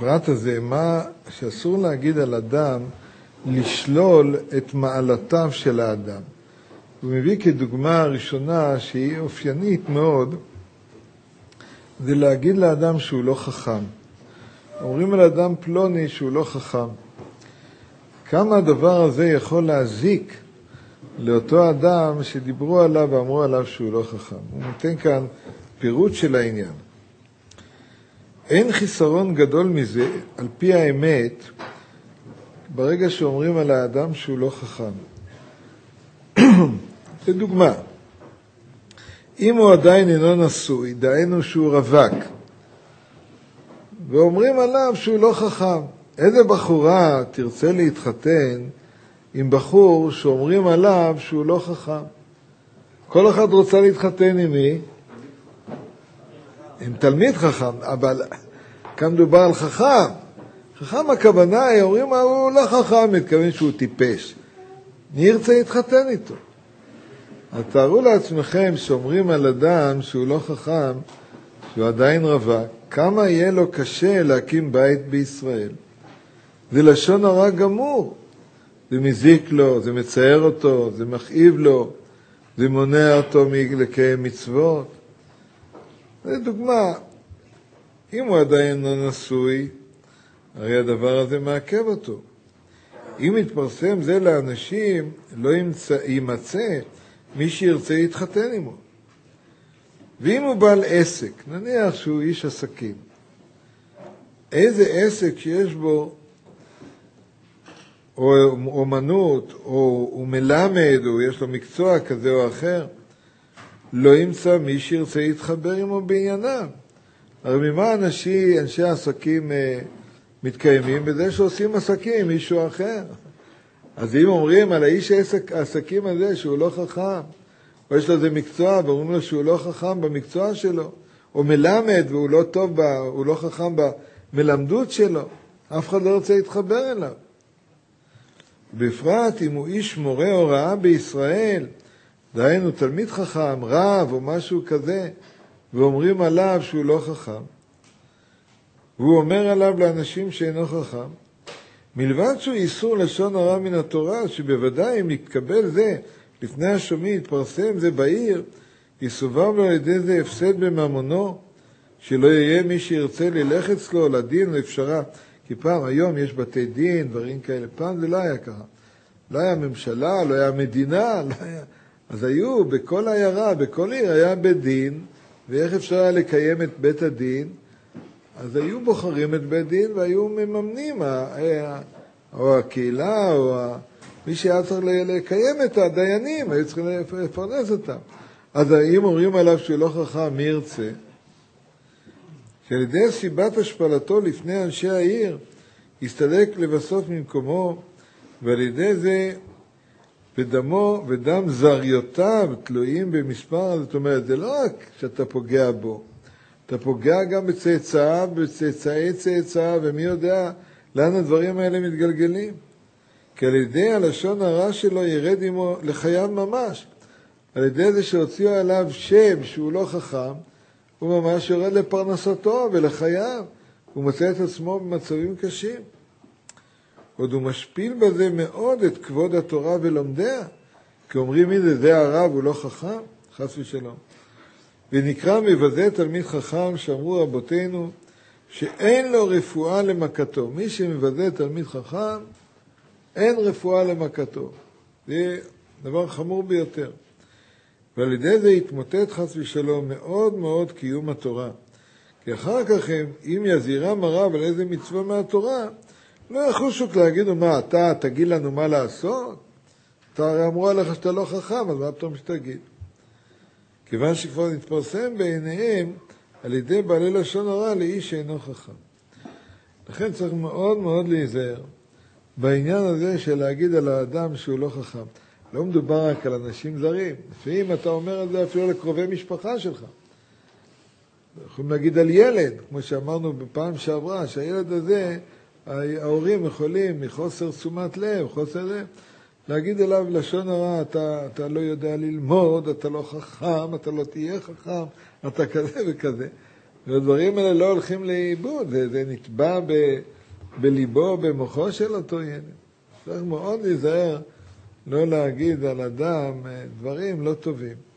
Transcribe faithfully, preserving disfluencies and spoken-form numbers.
הפרט הזה, מה שאסור להגיד על אדם, לשלול את מעלתיו של האדם. הוא מביא כדוגמה הראשונה שהיא אופיינית מאוד, זה להגיד לאדם שהוא לא חכם. אומרים על אדם פלוני שהוא לא חכם. כמה הדבר הזה יכול להזיק לאותו אדם שדיברו עליו ואמרו עליו שהוא לא חכם. הוא נותן כאן פירוט של העניין. אין חיסרון גדול מזה, על פי האמת, ברגע שאומרים על האדם שהוא לא חכם. לדוגמה, אם הוא עדיין אינו נשוי, דהיינו שהוא רווק, ואומרים עליו שהוא לא חכם, איזה בחורה תרצה להתחתן עם בחור שאומרים עליו שהוא לא חכם? כל אחד רוצה להתחתן עם מי? עם תלמיד חכם, אבל כאן מדובר על חכם. חכם הכוונה, אומרים הוא לא חכם, מתכוון שהוא טיפש. מי ירצה להתחתן איתו? אז תארו לעצמכם שאומרים על אדם שהוא לא חכם, שהוא עדיין רווק, כמה יהיה לו קשה להקים בית בישראל. זה לשון הרע גמור. זה מזיק לו, זה מצער אותו, זה מכאיב לו, זה מונע אותו לקיים מצוות. זו דוגמה. אם הוא עדיין לא נשוי, הרי הדבר הזה מעכב אותו. אם יתפרסם זה לאנשים, לא ימצא, יימצא מי שירצה להתחתן עמו. ואם הוא בעל עסק, נניח שהוא איש עסקים, איזה עסק שיש בו או אומנות, או הוא מלמד, או יש לו מקצוע כזה או אחר, לא ימצא מי שירצה להתחבר עמו בענייניו. הרי ממה אנשי, אנשי העסקים אה, מתקיימים? בזה שעושים עסקים עם מישהו אחר. אז אם אומרים על האיש העסק, העסקים הזה שהוא לא חכם, או יש לו איזה מקצוע, ואומרים לו שהוא לא חכם במקצוע שלו, או מלמד והוא לא טוב, בה, הוא לא חכם במלמדות שלו, אף אחד לא רוצה להתחבר אליו. בפרט אם הוא איש מורה הוראה בישראל, דהיינו תלמיד חכם, רב או משהו כזה, ואומרים עליו שהוא לא חכם, והוא אומר עליו לאנשים שאינו חכם, מלבד שהוא איסור לשון הרע מן התורה, שבוודאי אם יתקבל זה לפני השומעים, יתפרסם זה בעיר, יסובב לו על ידי זה הפסד בממונו, שלא יהיה מי שירצה ללך אצלו לדין או אפשרה. כי פעם, היום יש בתי דין, דברים כאלה. פעם זה לא היה ככה. לא היה ממשלה, לא היה מדינה, לא היה... אז היו בכל העיירה, בכל עיר היה בית דין, ואיך אפשר היה לקיים את בית הדין? אז היו בוחרים את בית דין והיו מממנים, או הקהילה, או מי שהיה צריך לקיים את הדיינים, היו צריכים לפרנס אותם. אז אם אומרים עליו שהוא לא חכם, מי ירצה? שעל ידי סיבת השפלתו לפני אנשי העיר, הסתלק לבסוף ממקומו, ועל ידי זה ודמו ודם זריותיו תלויים במספר. זאת אומרת, זה לא רק שאתה פוגע בו, אתה פוגע גם בצאצאיו, בצאצאי צאצאיו, ומי יודע לאן הדברים האלה מתגלגלים. כי על ידי הלשון הרע שלו ירד עמו לחייו ממש. על ידי זה שהוציאו עליו שם שהוא לא חכם, הוא ממש יורד לפרנסתו ולחייו. הוא מוצא את עצמו במצבים קשים. עוד הוא משפיל בזה מאוד את כבוד התורה ולומדיה. כי אומרים מי זה, זה הרב, הוא לא חכם, חס ושלום. ונקרא מבזה תלמיד חכם, שאמרו רבותינו, שאין לו רפואה למכתו. מי שמבזה תלמיד חכם, אין רפואה למכתו. זה דבר חמור ביותר. ועל ידי זה יתמוטט חס ושלום מאוד מאוד קיום התורה. כי אחר כך, אם יזהירם הרב על איזה מצווה מהתורה, לא יחושו להגידו, מה, אתה תגיד לנו מה לעשות? אתה הרי אמרו עליך שאתה לא חכם, אז מה פתאום שתגיד? כיוון שכבר נתפרסם בעיניהם על ידי בעלי לשון הרע לאיש שאינו חכם. לכן צריך מאוד מאוד להיזהר בעניין הזה של להגיד על האדם שהוא לא חכם. לא מדובר רק על אנשים זרים. לפעמים אתה אומר את זה אפילו לקרובי משפחה שלך. יכולים להגיד על ילד, כמו שאמרנו בפעם שעברה, שהילד הזה, ההורים יכולים מחוסר תשומת לב, חוסר לב, להגיד אליו לשון הרע, אתה, אתה לא יודע ללמוד, אתה לא חכם, אתה לא תהיה חכם, אתה כזה וכזה. והדברים האלה לא הולכים לאיבוד, זה, זה נטבע ב, בליבו, במוחו של אותו ילד. צריך מאוד להיזהר לא להגיד על אדם דברים לא טובים.